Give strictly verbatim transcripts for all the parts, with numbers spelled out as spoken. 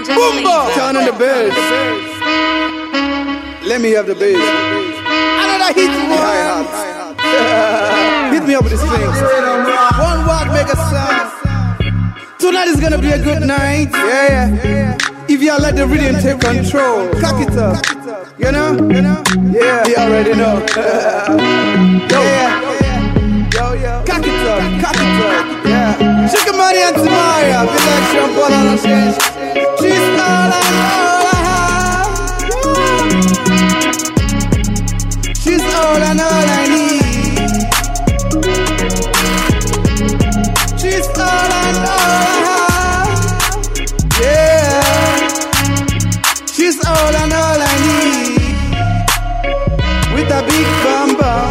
Boomba! Turn on the bass. Let me have the bass. Another hit one. Hit me up with this thing. One word make a sound. Tonight is gonna be a good night. Yeah, yeah. If y'all let the rhythm take control, cock it up. You know? You know? Yeah. You already know. Yo, yeah. Yo, yo. Cock it up. Cock it up. Yeah. Sugar Money and Tamaya. Be like Sean Paul on the stage. She's all I all I have. She's all and all I need. She's all and all I have. Yeah. She's all and all I need. With a big bum bum.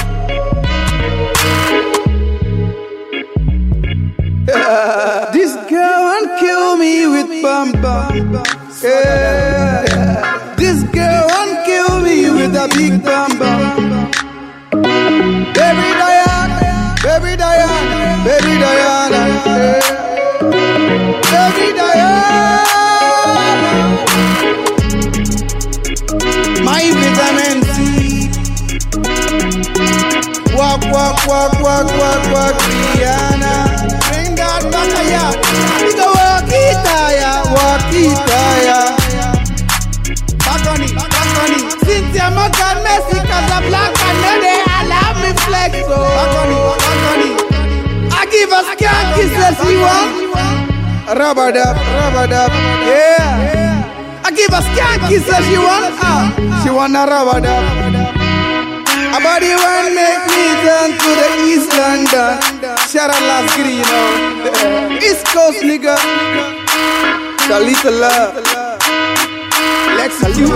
This girl won't kill me with bum bum. Yeah. This girl won't kill me with a big bum bum. Baby Diana, baby Diana, baby Diana, yeah. Baby Diana, my vitamin C. Walk, walk, walk, walk, walk, walk, Rihanna. Bring that back here. We go walk it, yeah, walk it, yeah. Back on it, back on it. Cynthia Morgan, Messi, Casablanca, and they allow me flex, so back on it, back on it. I give a skank kiss that she want. Rubber dub, rubber dub, yeah. I give a skank kiss that she want. Ah, she want a rubber dub. A body one make me turn to the East London. Shout out Las Grino. East Coast nigga. The little love. Lexi Q.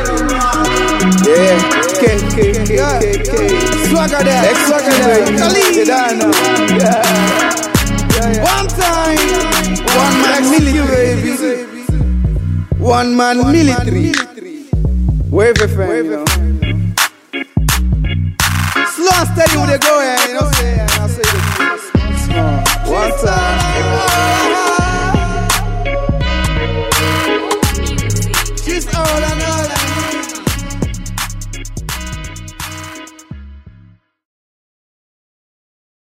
Yeah. K, K, K, K, K. Swagger there. Swagger there. Kalidana. Yeah. One time. One man military, baby. One man military. Wave a friend, you know.